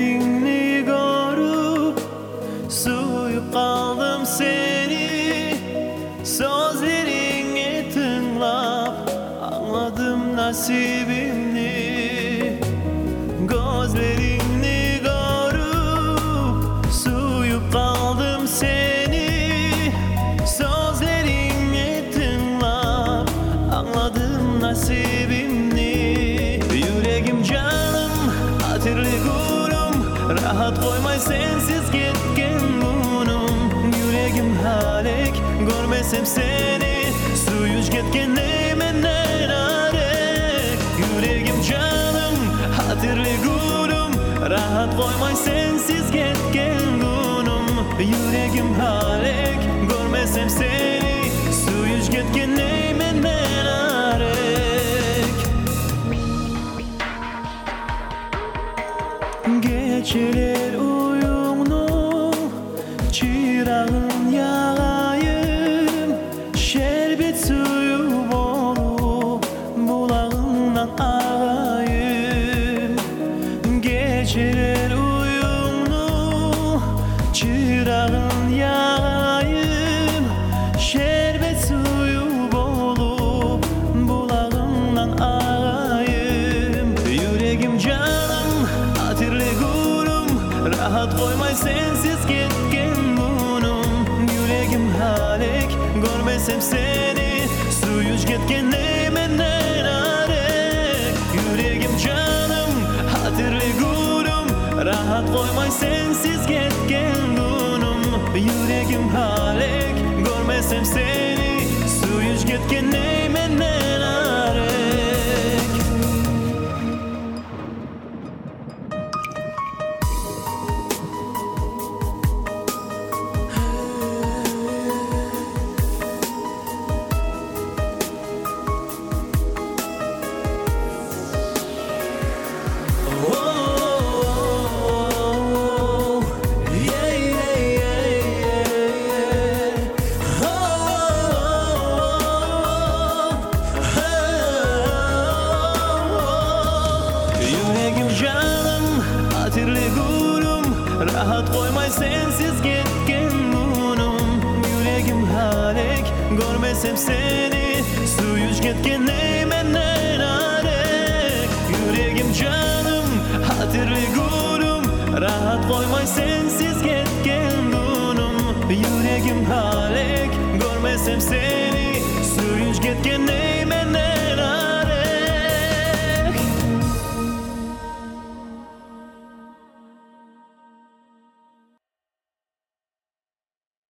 Gözlerini görüp suyup kaldım seni. Sözlerini tınlap anladım nasibimni. Gözlerini görüp suyup kaldım seni. Sözlerini tınlap anladım nasibimni. Yüreğim canım hatırlı gülüm, rahat koymay sensiz gitken günüm. Yüreğim halek görmesem seni, suyuş gitken neymen arek. Yüreğim canım hatırlı gülüm, rahat koymay sensiz gitken günüm. Yüreğim halek görmesem seni, suyuş gitken neymen arek. Geceler uyumlu, çırağın yağayım. Şerbet suyu bolup bulağından ağayım. Geceler uyumlu, çırağın yağayım. Şerbet suyu bolup bulağından ağayım. Yüreğim canım hatırlı gülüm, rahat koymay sensiz gitken günüm. Yüreğim halek görmesem seni, suyuş gitken neymen arek. Yüreğim canım hatırlı gülüm, rahat koymay sensiz gitken günüm. Yüreğim halek görmesem seni, suyuş gitken neymen arek. Yüreğim canım hatırlı gülüm, rahat koymay sensiz gitken günüm. Yüreğim halek görmesem seni, suyuş gitken neymen arek. Yüreğim canım hatırlı gülüm, rahat koymay sensiz gitken günüm. Yüreğim halek görmesem seni,